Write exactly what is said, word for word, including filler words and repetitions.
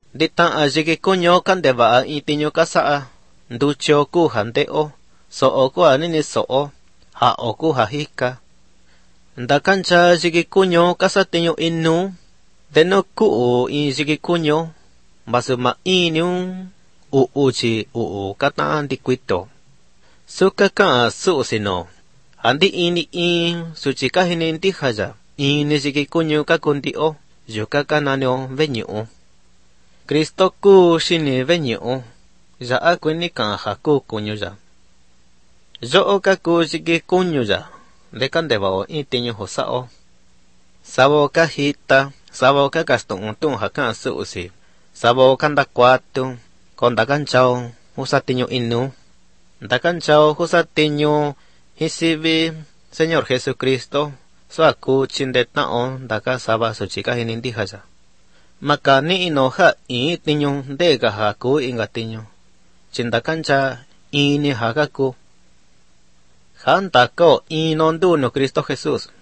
Dita ajiki kunyo kandeva itinyo kasa nducho ku handeo so ku anini so ha oku hahika ndakancha jiki kunyo kasatinyo inu deno ku in jiki kunyo basuma inu u uchi u kata andikwito suka ka su sino andi ini in suchika hinindi haja ini jiki kunyo kakundio yuka kananyo venyo Kristo ku shini venyo ya akwini kan haku kunyo ya yo ka ku jiki kunyo ya dekandeba itinyo hosao sabo ka hita sabo ka gaston tun hakan su usi sabo kanda kwatu konda kanchao usatinyo inu ndakanchao usatinyo hisibi Señor Jesucristo so aku chindetao ndaka saba suchika hinindi haya makani inoha itinyo dega haku ingatinyo chindakancha ini hagaku Hantako inonduno Cristo Jesús